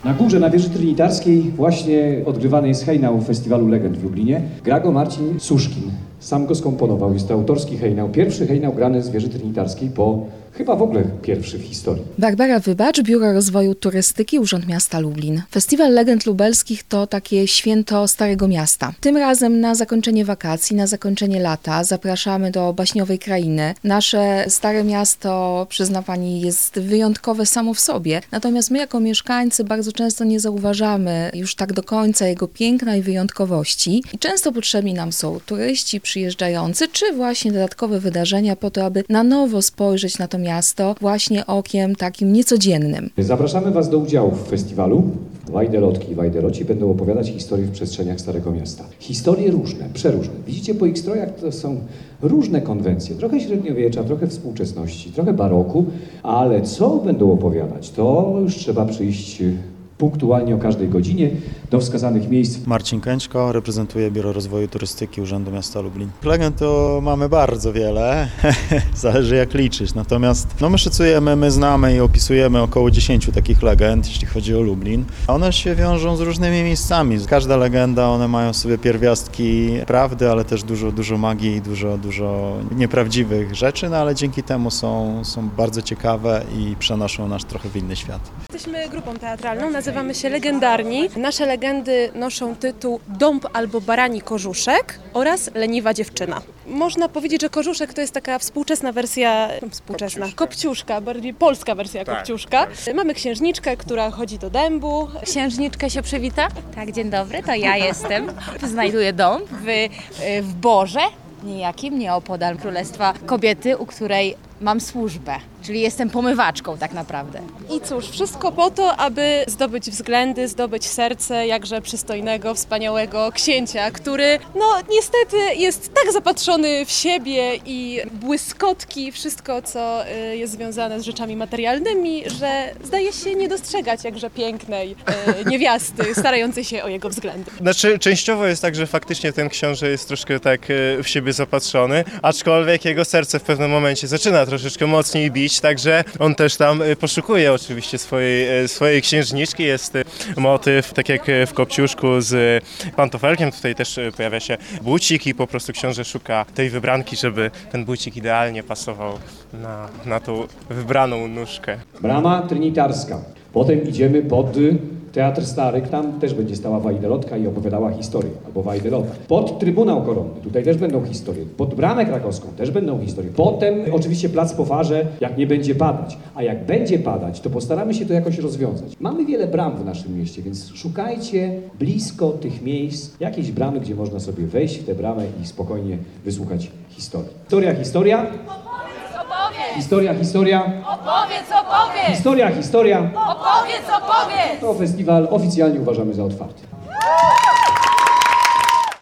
Na górze, na wieży trinitarskiej właśnie odgrywany jest hejnał Festiwalu Legend w Lublinie. Gra go Marcin Suszkin. Sam go skomponował. Jest to autorski hejnał. Pierwszy hejnał grany z wieży trinitarskiej chyba w ogóle pierwszy w historii. Barbara Wybacz, Biuro Rozwoju Turystyki, Urząd Miasta Lublin. Festiwal Legend Lubelskich to takie święto Starego Miasta. Tym razem na zakończenie wakacji, na zakończenie lata zapraszamy do baśniowej krainy. Nasze Stare Miasto, przyzna Pani, jest wyjątkowe samo w sobie. Natomiast my jako mieszkańcy bardzo często nie zauważamy już tak do końca jego piękna i wyjątkowości. I często potrzebni nam są turyści przyjeżdżający, czy właśnie dodatkowe wydarzenia po to, aby na nowo spojrzeć na to miasto właśnie okiem takim niecodziennym. Zapraszamy Was do udziału w festiwalu. Wajdelotki i wajdeloci będą opowiadać historie w przestrzeniach Starego Miasta. Historie różne, przeróżne. Widzicie po ich strojach, to są różne konwencje. Trochę średniowiecza, trochę współczesności, trochę baroku, ale co będą opowiadać, to już trzeba przyjść punktualnie o każdej godzinie do wskazanych miejsc. Marcin Kęćko, reprezentuję Biuro Rozwoju Turystyki Urzędu Miasta Lublin. Legend to mamy bardzo wiele, zależy jak liczyć, natomiast my szacujemy, my znamy i opisujemy około 10 takich legend, jeśli chodzi o Lublin. One się wiążą z różnymi miejscami. Każda legenda, one mają sobie pierwiastki prawdy, ale też dużo magii i dużo nieprawdziwych rzeczy, ale dzięki temu są bardzo ciekawe i przenoszą nas trochę w inny świat. Jesteśmy grupą teatralną, nazywamy się Legendarni. Nasze legendy noszą tytuł Dąb albo Barani Kożuszek oraz Leniwa Dziewczyna. Można powiedzieć, że Kożuszek to jest taka współczesna wersja, Kopciuszka, bardziej polska wersja Kopciuszka. Mamy księżniczkę, która chodzi do dębu. Księżniczkę się przywita? Tak, dzień dobry, to ja jestem. Znajduję dom w Borze, niejakim, nieopodal Królestwa Kobiety, u której mam służbę, czyli jestem pomywaczką tak naprawdę. I cóż, wszystko po to, aby zdobyć względy, zdobyć serce jakże przystojnego, wspaniałego księcia, który niestety jest tak zapatrzony w siebie i błyskotki, wszystko co jest związane z rzeczami materialnymi, że zdaje się nie dostrzegać jakże pięknej niewiasty starającej się o jego względy. Znaczy, częściowo jest tak, że faktycznie ten książę jest troszkę tak w siebie zapatrzony, aczkolwiek jego serce w pewnym momencie zaczyna troszeczkę mocniej bić, także on też tam poszukuje oczywiście swojej księżniczki. Jest motyw, tak jak w Kopciuszku z pantofelkiem, tutaj też pojawia się bucik i po prostu książę szuka tej wybranki, żeby ten bucik idealnie pasował na tą wybraną nóżkę. Brama trinitarska. Potem idziemy pod Teatr Stary, tam też będzie stała wajdelotka i opowiadała historię, albo wajdelota. Pod Trybunał Koronny, tutaj też będą historie. Pod Bramę Krakowską też będą historie. Potem oczywiście Plac po Farze, jak nie będzie padać. A jak będzie padać, to postaramy się to jakoś rozwiązać. Mamy wiele bram w naszym mieście, więc szukajcie blisko tych miejsc jakiejś bramy, gdzie można sobie wejść w tę bramę i spokojnie wysłuchać historii. Historia. Historia. Opowiedz! Historia. Opowiedz! To festiwal oficjalnie uważamy za otwarty.